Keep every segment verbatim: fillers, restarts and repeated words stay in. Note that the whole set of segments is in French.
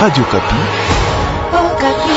Radio Kapi. Oh, Kapi.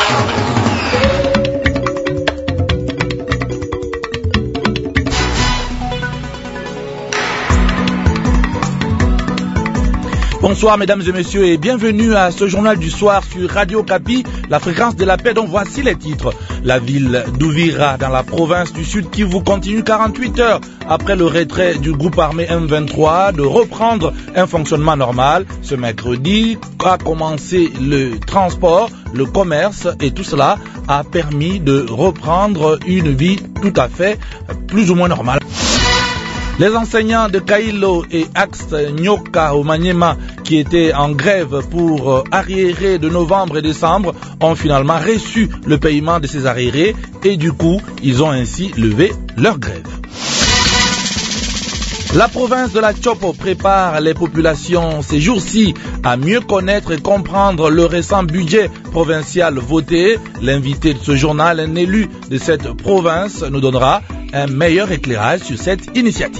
Bonsoir mesdames et messieurs et bienvenue à ce journal du soir sur Radio Kapi, la fréquence de la paix dont voici les titres. La ville d'Uvira dans la province du Sud Kivu continue quarante-huit heures après le retrait du groupe armé M vingt-trois de reprendre un fonctionnement normal. Ce mercredi a commencé le transport, le commerce et tout cela a permis de reprendre une vie tout à fait plus ou moins normale. Les enseignants de Kailo et Axe Nyoka au Maniema qui étaient en grève pour arriérés de novembre et décembre ont finalement reçu le paiement de ces arriérés et du coup, ils ont ainsi levé leur grève. La province de la Chopo prépare les populations ces jours-ci à mieux connaître et comprendre le récent budget provincial voté. L'invité de ce journal, un élu de cette province, nous donnera un meilleur éclairage sur cette initiative.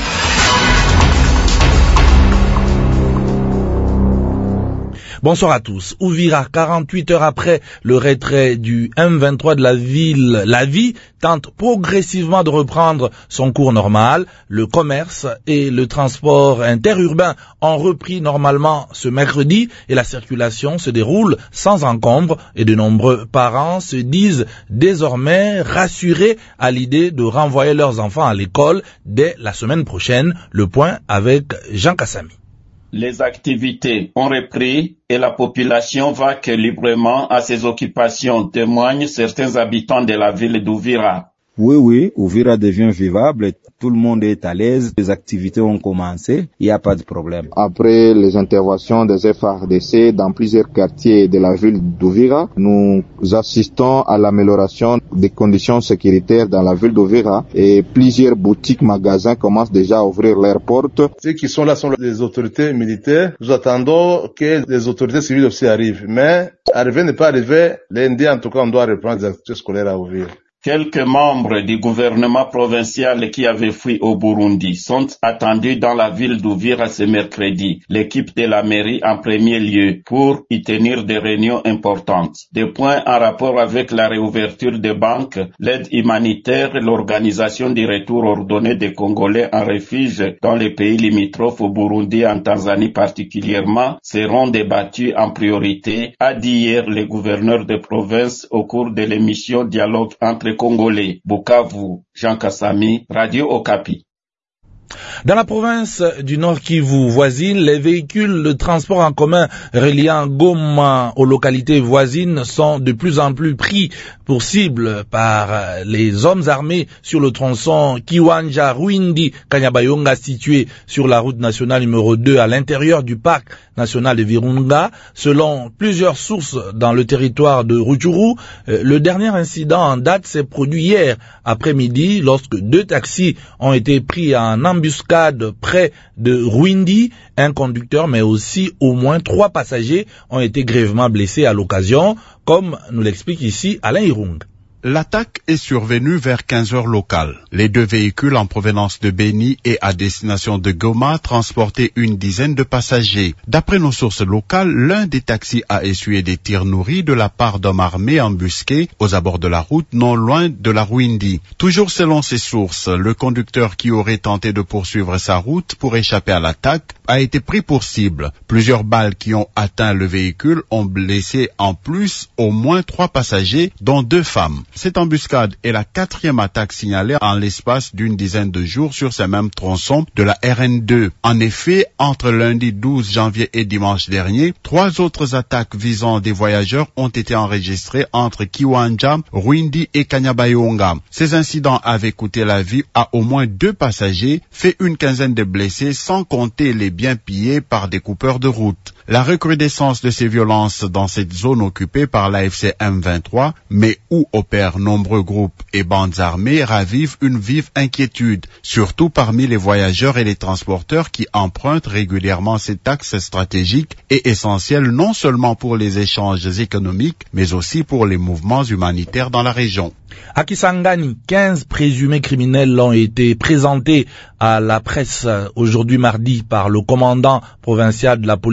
Bonsoir à tous. Uvira, quarante-huit heures après le retrait du M vingt-trois de la ville, la vie tente progressivement de reprendre son cours normal. Le commerce et le transport interurbain ont repris normalement ce mercredi et la circulation se déroule sans encombre et de nombreux parents se disent désormais rassurés à l'idée de renvoyer leurs enfants à l'école dès la semaine prochaine. Le point avec Jean Kassami. Les activités ont repris et la population vaque librement à ses occupations, témoignent certains habitants de la ville d'Uvira. Oui, oui, Uvira devient vivable, tout le monde est à l'aise, les activités ont commencé, il n'y a pas de problème. Après les interventions des F A R D C dans plusieurs quartiers de la ville d'Uvira, nous assistons à l'amélioration des conditions sécuritaires dans la ville d'Uvira et plusieurs boutiques, magasins commencent déjà à ouvrir leurs portes. Ceux qui sont là sont les autorités militaires. Nous attendons que les autorités civiles aussi arrivent, mais arriver n'est pas arrivé. Lundi, en tout cas, on doit reprendre les activités scolaires à Uvira. Quelques membres du gouvernement provincial qui avaient fui au Burundi sont attendus dans la ville d'Uvira ce mercredi. L'équipe de la mairie en premier lieu pour y tenir des réunions importantes. Des points en rapport avec la réouverture des banques, l'aide humanitaire, l'organisation du retour ordonné des Congolais en refuge dans les pays limitrophes au Burundi et en Tanzanie particulièrement seront débattus en priorité, a dit hier le gouverneur de province au cours de l'émission Dialogue entre Congolais. Bukavu, Jean Kassami, Radio Okapi. Dans la province du Nord Kivu voisine, les véhicules de transport en commun reliant Goma aux localités voisines sont de plus en plus pris pour cible par les hommes armés sur le tronçon Kiwanja-Ruindi-Kanyabayonga situé sur la route nationale numéro deux à l'intérieur du parc national de Virunga. Selon plusieurs sources dans le territoire de Rutshuru, le dernier incident en date s'est produit hier après-midi lorsque deux taxis ont été pris en embuscade près de Ruindi. Un conducteur mais aussi au moins trois passagers ont été grièvement blessés à l'occasion, comme nous l'explique ici Alain Irung. L'attaque est survenue vers quinze heures locales. Les deux véhicules en provenance de Beni et à destination de Goma transportaient une dizaine de passagers. D'après nos sources locales, l'un des taxis a essuyé des tirs nourris de la part d'hommes armés embusqués aux abords de la route non loin de la Ruindi. Toujours selon ces sources, le conducteur qui aurait tenté de poursuivre sa route pour échapper à l'attaque a été pris pour cible. Plusieurs balles qui ont atteint le véhicule ont blessé en plus au moins trois passagers, dont deux femmes. Cette embuscade est la quatrième attaque signalée en l'espace d'une dizaine de jours sur ces mêmes tronçons de la R N deux. En effet, entre lundi douze janvier et dimanche dernier, trois autres attaques visant des voyageurs ont été enregistrées entre Kiwanja, Ruindi et Kanyabayonga. Ces incidents avaient coûté la vie à au moins deux passagers, fait une quinzaine de blessés sans compter les biens pillés par des coupeurs de route. La recrudescence de ces violences dans cette zone occupée par l'A F C M vingt-trois, mais où opèrent nombreux groupes et bandes armées, ravive une vive inquiétude, surtout parmi les voyageurs et les transporteurs qui empruntent régulièrement cet axe stratégique et essentiel non seulement pour les échanges économiques, mais aussi pour les mouvements humanitaires dans la région. À Kisangani, quinze présumés criminels ont été présentés à la presse aujourd'hui mardi par le commandant provincial de la police nationale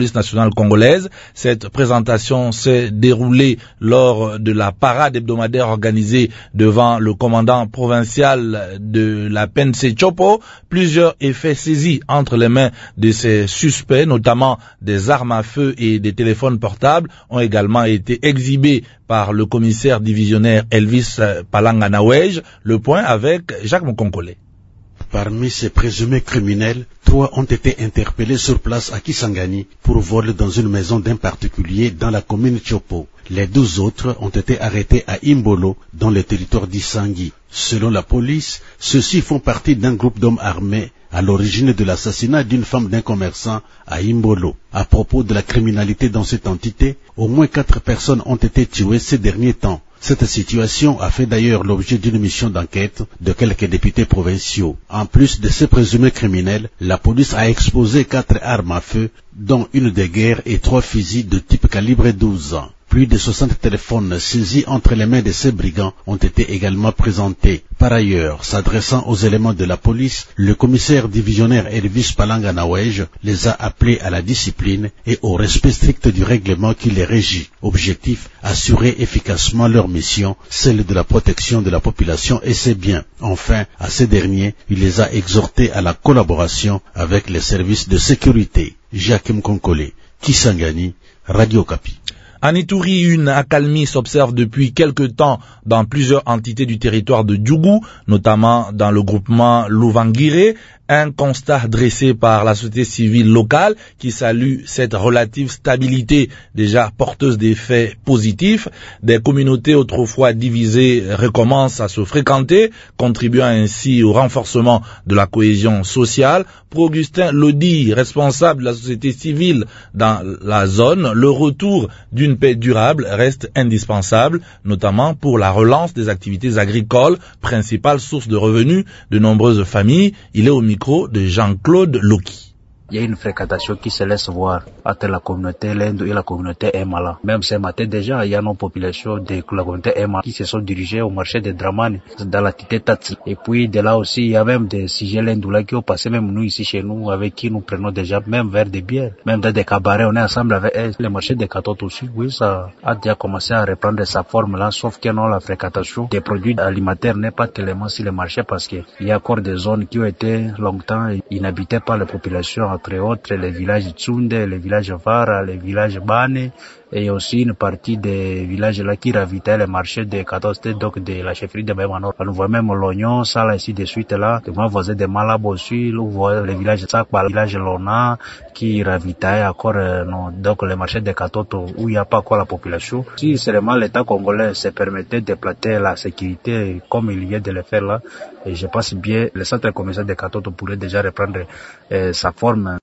nationale congolaise. Cette présentation s'est déroulée lors de la parade hebdomadaire organisée devant le commandant provincial de la P N C Chopo. Plusieurs effets saisis entre les mains de ces suspects, notamment des armes à feu et des téléphones portables, ont également été exhibés par le commissaire divisionnaire Elvis Palanga Nawej. Le point avec Jacques Mokonkole. Parmi ces présumés criminels, trois ont été interpellés sur place à Kisangani pour vol dans une maison d'un particulier dans la commune Chopo. Les douze autres ont été arrêtés à Imbolo, dans le territoire d'Isangui. Selon la police, ceux-ci font partie d'un groupe d'hommes armés à l'origine de l'assassinat d'une femme d'un commerçant à Imbolo. À propos de la criminalité dans cette entité, au moins quatre personnes ont été tuées ces derniers temps. Cette situation a fait d'ailleurs l'objet d'une mission d'enquête de quelques députés provinciaux. En plus de ces présumés criminels, la police a exposé quatre armes à feu, dont une de guerre et trois fusils de type calibre douze ans. Plus de soixante téléphones saisis entre les mains de ces brigands ont été également présentés. Par ailleurs, s'adressant aux éléments de la police, le commissaire divisionnaire Elvis Palanga Nawej les a appelés à la discipline et au respect strict du règlement qui les régit. Objectif, assurer efficacement leur mission, celle de la protection de la population et ses biens. Enfin, à ces derniers, il les a exhortés à la collaboration avec les services de sécurité. Jacques Mkonkole, Kisangani, Radio Kapi. En Ituri, une accalmie s'observe depuis quelque temps dans plusieurs entités du territoire de Djougou, notamment dans le groupement Louvangire. Un constat dressé par la société civile locale qui salue cette relative stabilité déjà porteuse d'effets positifs. Des communautés autrefois divisées recommencent à se fréquenter, contribuant ainsi au renforcement de la cohésion sociale. Pour Augustin Lodi, responsable de la société civile dans la zone, le retour d'une paix durable reste indispensable, notamment pour la relance des activités agricoles, principale source de revenus de nombreuses familles. Il est au micro de Jean-Claude Loki. Il y a une fréquentation qui se laisse voir entre la communauté Lendo et la communauté Emala. Même ce matin déjà, il y a nos populations de la communauté Emala qui se sont dirigées au marché de Dramani, dans la Tité Tatsi. Et puis de là aussi, il y a même des sujets Lendoula qui ont passé, même nous ici chez nous, avec qui nous prenons déjà même vers des bières, même dans des cabarets, on est ensemble avec eux. Le marché des Katoto aussi, oui, ça a déjà commencé à reprendre sa forme là, sauf que non, la fréquentation des produits alimentaires n'est pas tellement sur le marché parce qu'il y a encore des zones qui ont été longtemps inhabitées par les populations, entre autres les villages Tsunde, les villages Vara, les villages Bane, et aussi une partie des villages là qui ravitaient les marchés de quatorze, donc de la chefferie de Bémanor. On voit même l'oignon, ça là, ici de suite là, de moi voisin de Malabo aussi, on voit les villages Sakba, le village Lona, qui ravitaillent encore, euh, non, donc les marchés de Katoto, où il n'y a pas encore la population. Si seulement l'État congolais se permettait de planter la sécurité comme il vient de le faire là, et je pense bien, le centre commercial de Katoto pourrait déjà reprendre euh, sa forme.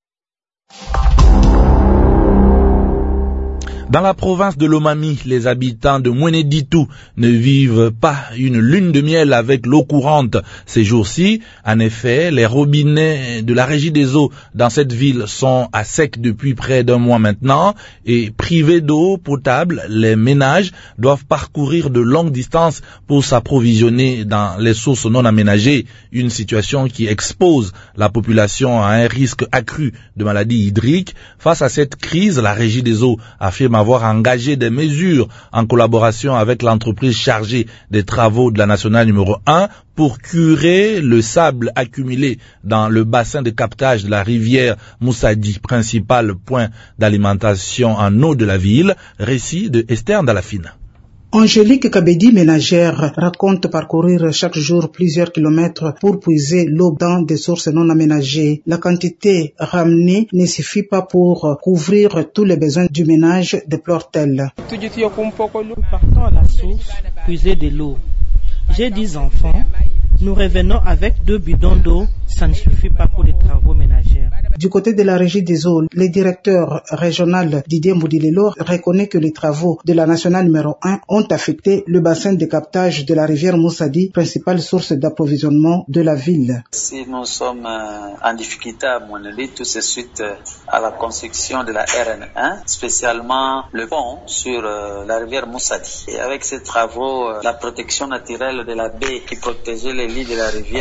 Dans la province de Lomami, les habitants de Mweneditu ne vivent pas une lune de miel avec l'eau courante ces jours-ci. En effet, les robinets de la régie des eaux dans cette ville sont à sec depuis près d'un mois maintenant et privés d'eau potable, les ménages doivent parcourir de longues distances pour s'approvisionner dans les sources non aménagées, une situation qui expose la population à un risque accru de maladies hydriques. Face à cette crise, la régie des eaux affirme avoir engagé des mesures en collaboration avec l'entreprise chargée des travaux de la nationale numéro un pour curer le sable accumulé dans le bassin de captage de la rivière Moussadi, principal point d'alimentation en eau de la ville. Récit de Esther Ndalafine. Angélique Kabedi, ménagère, raconte parcourir chaque jour plusieurs kilomètres pour puiser l'eau dans des sources non aménagées. La quantité ramenée ne suffit pas pour couvrir tous les besoins du ménage, déplore-t-elle. Nous partons à la source, puiser de l'eau. J'ai dix enfants. Nous revenons avec deux bidons d'eau. Ça ne suffit pas pour les travaux ménagers. Du côté de la régie des eaux, le directeur régional Didier Moudilelo reconnaît que les travaux de la nationale numéro un ont affecté le bassin de captage de la rivière Moussadi, principale source d'approvisionnement de la ville. Si nous sommes en difficulté à Moneli, tout c'est suite à la construction de la R N un, spécialement le pont sur la rivière Moussadi. Et avec ces travaux, la protection naturelle de la baie qui protégeait les lits de la rivière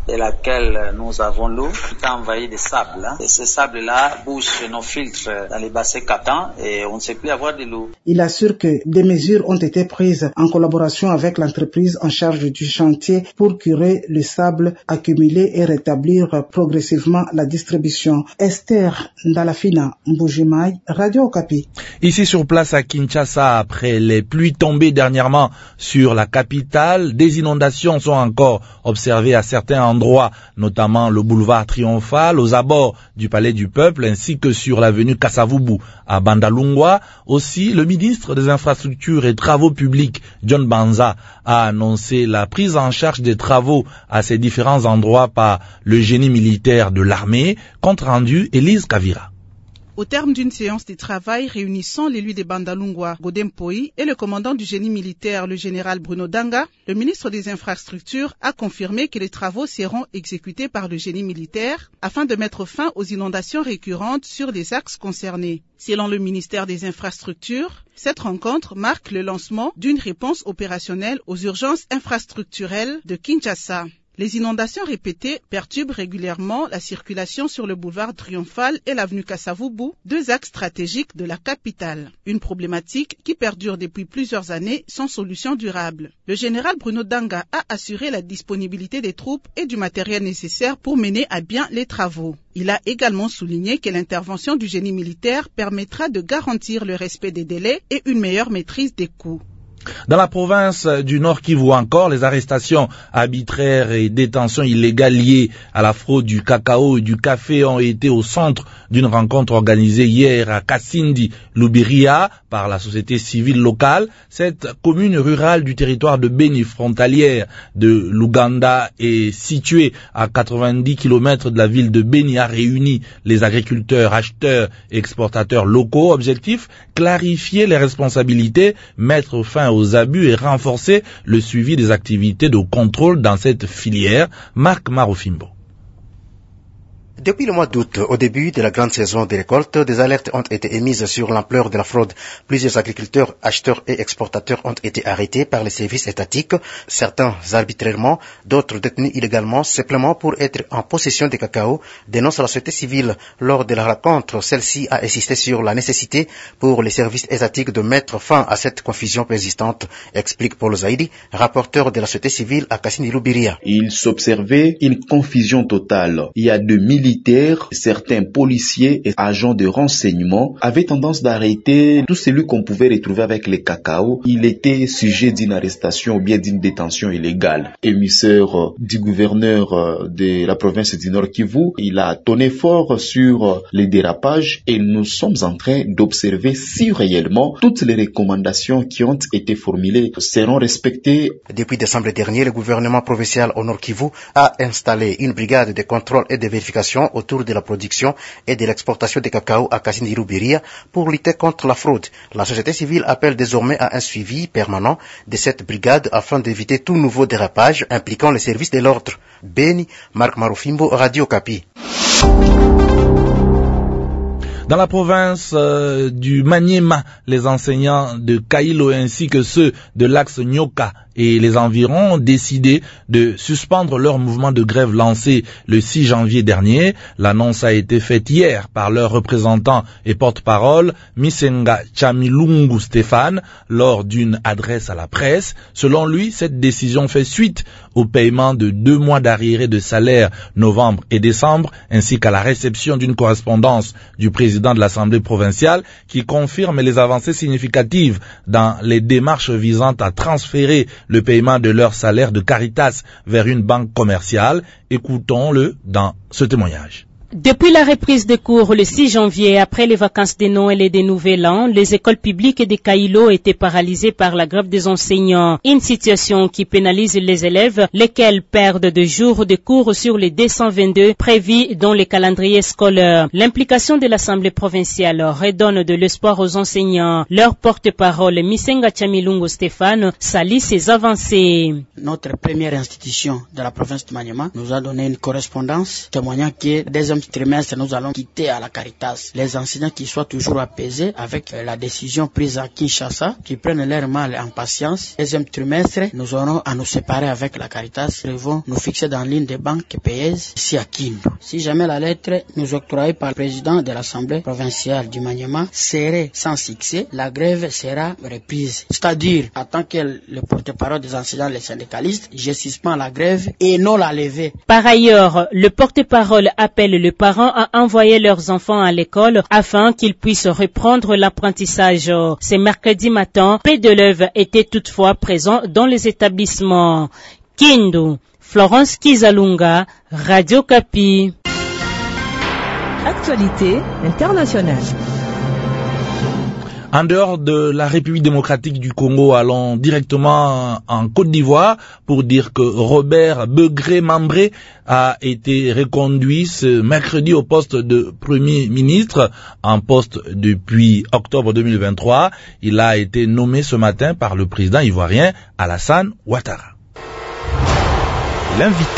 de laquelle nous avons l'eau, tout est envahi de sable. Hein. Et ce sable-là bouche nos filtres dans les bassins captants et on ne sait plus avoir de l'eau. Il assure que des mesures ont été prises en collaboration avec l'entreprise en charge du chantier pour curer le sable accumulé et rétablir progressivement la distribution. Esther Ndalafina, Mbujimai, Radio Okapi. Ici sur place à Kinshasa, après les pluies tombées dernièrement sur la capitale, des inondations sont encore observées à certains endroits, notamment le boulevard Triomphal, aux abords du Palais du Peuple, ainsi que sur l'avenue Kasavubu à Bandalungwa. Aussi, le ministre des Infrastructures et Travaux Publics, John Banza, a annoncé la prise en charge des travaux à ces différents endroits par le génie militaire de l'armée. Compte rendu, Élise Kavira. Au terme d'une séance de travail réunissant l'élu de Bandalungwa, Godem Poi, et le commandant du génie militaire, le général Bruno Danga, le ministre des Infrastructures a confirmé que les travaux seront exécutés par le génie militaire afin de mettre fin aux inondations récurrentes sur les axes concernés. Selon le ministère des Infrastructures, cette rencontre marque le lancement d'une réponse opérationnelle aux urgences infrastructurelles de Kinshasa. Les inondations répétées perturbent régulièrement la circulation sur le boulevard Triomphal et l'avenue Kasavubu, deux axes stratégiques de la capitale. Une problématique qui perdure depuis plusieurs années sans solution durable. Le général Bruno Danga a assuré la disponibilité des troupes et du matériel nécessaire pour mener à bien les travaux. Il a également souligné que l'intervention du génie militaire permettra de garantir le respect des délais et une meilleure maîtrise des coûts. Dans la province du Nord Kivu encore, les arrestations arbitraires et détentions illégales liées à la fraude du cacao et du café ont été au centre d'une rencontre organisée hier à Kasindi, Lubiria, par la société civile locale. Cette commune rurale du territoire de Beni, frontalière de l'Ouganda, est située à quatre-vingt-dix kilomètres de la ville de Beni, a réuni les agriculteurs, acheteurs et exportateurs locaux. Objectif, clarifier les responsabilités, mettre fin aux abus et renforcer le suivi des activités de contrôle dans cette filière. Marc Marofimbo. Depuis le mois d'août, au début de la grande saison des récoltes, des alertes ont été émises sur l'ampleur de la fraude. Plusieurs agriculteurs, acheteurs et exportateurs ont été arrêtés par les services étatiques, certains arbitrairement, d'autres détenus illégalement, simplement pour être en possession de cacao, dénonce la société civile. Lors de la rencontre, celle-ci a insisté sur la nécessité pour les services étatiques de mettre fin à cette confusion persistante, explique Paul Zaidi, rapporteur de la société civile à Kassini Lubiria. Il s'observait une confusion totale. Il y a de militaires, certains policiers et agents de renseignement avaient tendance d'arrêter tout celui qu'on pouvait retrouver avec les cacao. Il était sujet d'une arrestation ou bien d'une détention illégale. Émissaire du gouverneur de la province du Nord Kivu, il a tonné fort sur les dérapages et nous sommes en train d'observer si réellement toutes les recommandations qui ont été formulées seront respectées. Depuis décembre dernier, le gouvernement provincial au Nord Kivu a installé une brigade de contrôle et de vérification autour de la production et de l'exportation de cacao à Kasindi Lubiria pour lutter contre la fraude. La société civile appelle désormais à un suivi permanent de cette brigade afin d'éviter tout nouveau dérapage impliquant les services de l'ordre. Beni, Marc Marofimbo, Radio Kapi. Dans la province euh, du Maniema, les enseignants de Kailo ainsi que ceux de l'axe Nyoka et les environs ont décidé de suspendre leur mouvement de grève lancé le six janvier dernier. L'annonce a été faite hier par leur représentant et porte-parole, Misenga Chamilungu Stéphane, lors d'une adresse à la presse. Selon lui, cette décision fait suite au paiement de deux mois d'arriérés de salaire novembre et décembre, ainsi qu'à la réception d'une correspondance du président de l'Assemblée provinciale qui confirme les avancées significatives dans les démarches visant à transférer le paiement de leur salaire de Caritas vers une banque commerciale. Écoutons-le dans ce témoignage. Depuis la reprise des cours le six janvier, après les vacances de Noël et des Nouvel An, les écoles publiques de Kailo étaient paralysées par la grève des enseignants. Une situation qui pénalise les élèves, lesquels perdent des jours de cours sur les deux cent vingt-deux prévus dans les calendriers scolaires. L'implication de l'Assemblée provinciale redonne de l'espoir aux enseignants. Leur porte-parole, Misenga Chamilungu Stéphane, salue ces avancées. Notre première institution de la province de Maniema nous a donné une correspondance témoignant que deuxième trimestre, nous allons quitter à la Caritas les enseignants qui soient toujours apaisés avec la décision prise à Kinshasa, qui prennent leur mal en patience. Deuxième trimestre, nous aurons à nous séparer avec la Caritas. Ils vont nous fixer dans l'une des banques payeuses ici à Kindu. Si jamais la lettre nous octroyée par le président de l'Assemblée provinciale du Maniema serait sans succès, la grève sera reprise. C'est-à-dire, en tant que le porte-parole des enseignants, les syndicalistes, je suspends la grève et non la levée. Par ailleurs, le porte-parole appelle les parents à envoyer leurs enfants à l'école afin qu'ils puissent reprendre l'apprentissage. Ce mercredi matin, peu d'élèves étaient toutefois présents dans les établissements. Kindu, Florence Kizalunga, Radio Kapi. Actualité internationale. En dehors de la République démocratique du Congo, allons directement en Côte d'Ivoire pour dire que Robert Begré-Mambré a été reconduit ce mercredi au poste de Premier ministre, en poste depuis octobre deux mille vingt-trois. Il a été nommé ce matin par le président ivoirien Alassane Ouattara. L'invité.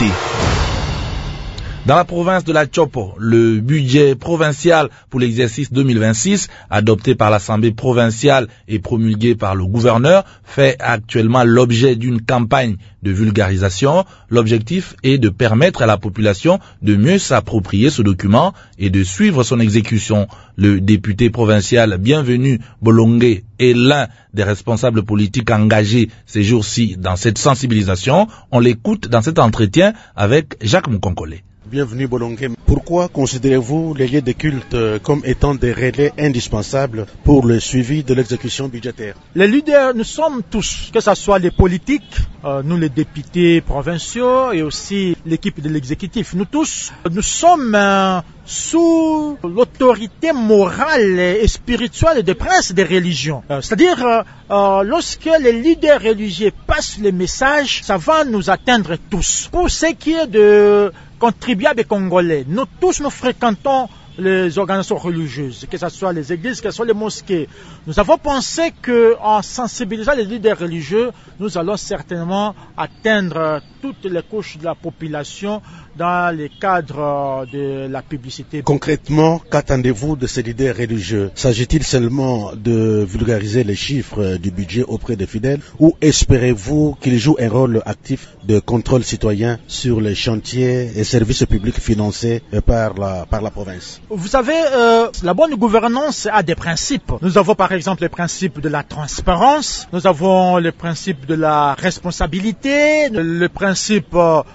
Dans la province de la Chopo, le budget provincial pour l'exercice deux mille vingt-six, adopté par l'Assemblée provinciale et promulgué par le gouverneur, fait actuellement l'objet d'une campagne de vulgarisation. L'objectif est de permettre à la population de mieux s'approprier ce document et de suivre son exécution. Le député provincial Bienvenu Bolongué est l'un des responsables politiques engagés ces jours-ci dans cette sensibilisation. On l'écoute dans cet entretien avec Jacques Moukonkole. Bienvenue Bolongué. Pourquoi considérez-vous les lieux de culte comme étant des relais indispensables pour le suivi de l'exécution budgétaire? Les leaders, nous sommes tous, que ce soit les politiques, euh, nous les députés provinciaux et aussi l'équipe de l'exécutif, nous tous, nous sommes euh, sous l'autorité morale et spirituelle des princes des religions. Euh, c'est-à-dire, euh, euh, lorsque les leaders religieux passent le message, ça va nous atteindre tous. Pour ce qui est de contribuables congolais, nous tous nous fréquentons les organisations religieuses, que ce soit les églises, que ce soit les mosquées. Nous avons pensé qu'en sensibilisant les leaders religieux, nous allons certainement atteindre toutes les couches de la population dans le cadre de la publicité. Concrètement, qu'attendez-vous de ces leaders religieux? S'agit-il seulement de vulgariser les chiffres du budget auprès des fidèles ou espérez-vous qu'ils jouent un rôle actif de contrôle citoyen sur les chantiers et services publics financés par la, par la province? Vous savez, euh, la bonne gouvernance a des principes. Nous avons par exemple le principe de la transparence, nous avons le principe de la responsabilité, le principe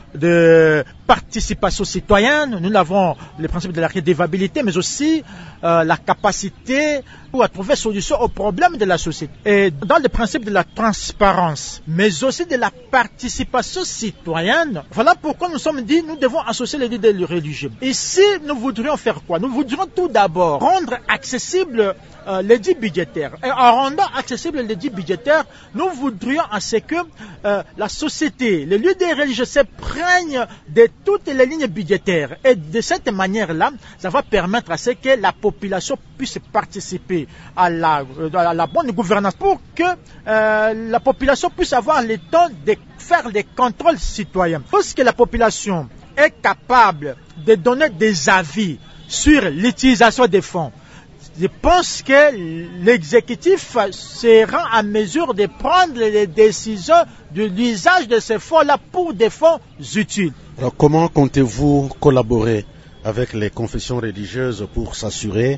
de participation citoyenne, nous avons le principe de la redevabilité, mais aussi euh, la capacité à trouver solution aux problèmes de la société. Et dans le principe de la transparence, mais aussi de la participation citoyenne, voilà pourquoi nous sommes dit, nous devons associer les leaders religieux. Ici, nous voudrions faire quoi? Nous voudrions tout d'abord rendre accessible euh, l'édit budgétaire. Et en rendant accessible l'édit budgétaire, nous voudrions à ce que euh, la société, les leaders religieux se prennent de toutes les lignes budgétaires. Et de cette manière-là, ça va permettre à ce que la population puisse participer à la, à la bonne gouvernance pour que euh, la population puisse avoir le temps de faire des contrôles citoyens. Lorsque la population est capable de donner des avis sur l'utilisation des fonds, je pense que l'exécutif sera en mesure de prendre les décisions de l'usage de ces fonds-là pour des fonds utiles. Alors, comment comptez-vous collaborer avec les confessions religieuses pour s'assurer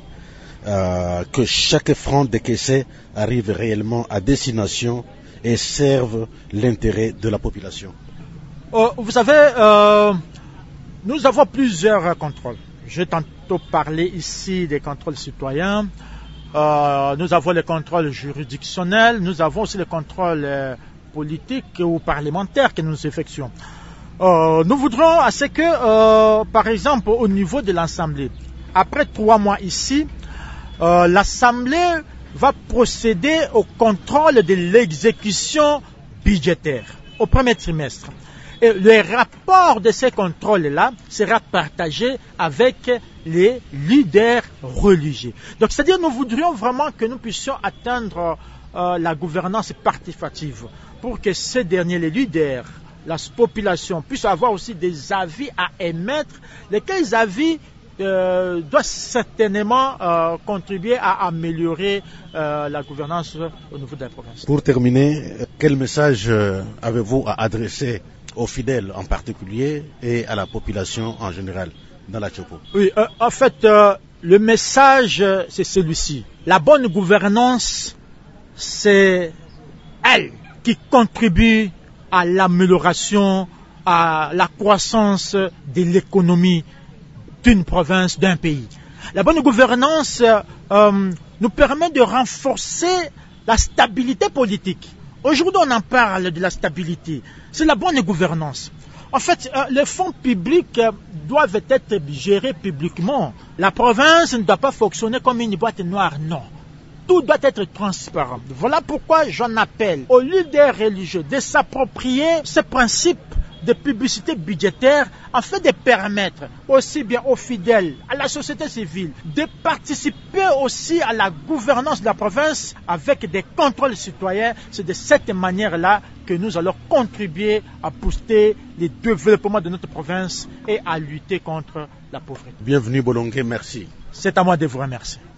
euh, que chaque franc décaissé arrive réellement à destination et serve l'intérêt de la population? euh, Vous savez, euh, nous avons plusieurs contrôles. J'ai tantôt parlé ici des contrôles citoyens. Euh, nous avons les contrôles juridictionnels. Nous avons aussi les contrôles euh, politiques ou parlementaires que nous effectuons. Euh, nous voudrons à ce que, euh, par exemple, au niveau de l'Assemblée, après trois mois ici, euh, l'Assemblée va procéder au contrôle de l'exécution budgétaire au premier trimestre. Et le rapport de ces contrôles-là sera partagé avec les leaders religieux. Donc, c'est-à-dire, nous voudrions vraiment que nous puissions atteindre euh, la gouvernance participative pour que ces derniers, les leaders, la population, puissent avoir aussi des avis à émettre, lesquels avis euh, doit certainement euh, contribuer à améliorer euh, la gouvernance au niveau de la province. Pour terminer, quel message avez-vous à adresser aux fidèles en particulier et à la population en général dans la Tchopo? Oui, euh, en fait, euh, le message, euh, c'est celui-ci. La bonne gouvernance, c'est elle qui contribue à l'amélioration, à la croissance de l'économie d'une province, d'un pays. La bonne gouvernance euh, nous permet de renforcer la stabilité politique. Aujourd'hui, on en parle de la stabilité. C'est la bonne gouvernance. En fait, euh, les fonds publics euh, doivent être gérés publiquement. La province ne doit pas fonctionner comme une boîte noire, non. Tout doit être transparent. Voilà pourquoi j'en appelle aux leaders religieux de s'approprier ce principe de publicité budgétaire afin de permettre aussi bien aux fidèles, à la société civile, de participer aussi à la gouvernance de la province avec des contrôles citoyens. C'est de cette manière-là que nous allons contribuer à booster le développement de notre province et à lutter contre la pauvreté. Bienvenue Bolongué, merci. C'est à moi de vous remercier.